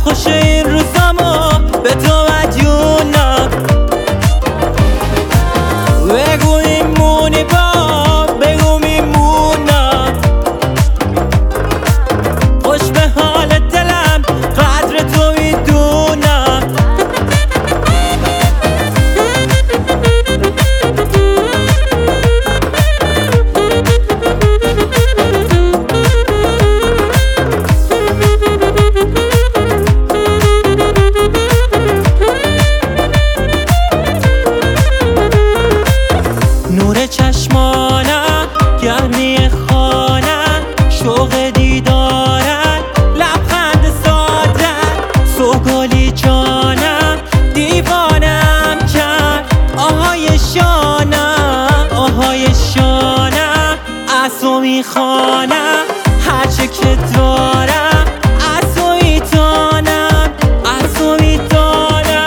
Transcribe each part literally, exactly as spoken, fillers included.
خوش این روزامو به تو مدیونم. بگو میمونی با بگو میمونم، خوش به حال دلم قدر تو میدونم. نور چشمانم، گرمی خانم، شوق دیدارم، لبخند سادت، سوگلی جانم، دیوانم کرد آهای شانم، آهای شانم. از تو میخوانم هرچه که دارم، از تو میتانم، از تو میتانم.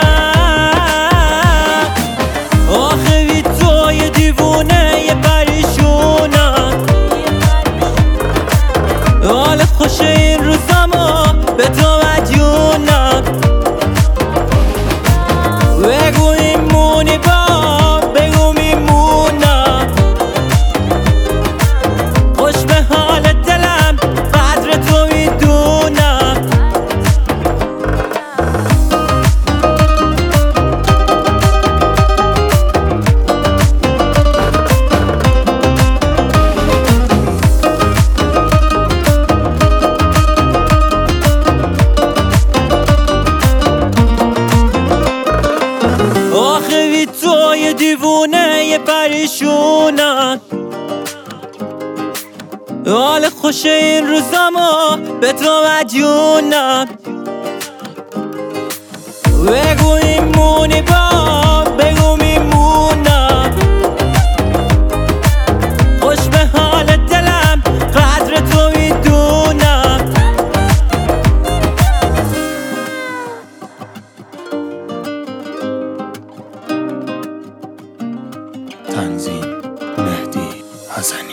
آخه بی تو یه دیوونه یه پریشونم. حال خوش این روزامو به تو مدیونم. بگو میمونی با بگو میمونم، خوش به حال دلم قدر تو میدونم. آخه بی تو یه دیوونه یه پریشونم. حال خوش این روزامو به تو مدیونم. بگو میمونی با بگو میمونم، خوش به حال دلم قدر تو میدونم. تنظیم مهدی حسنی.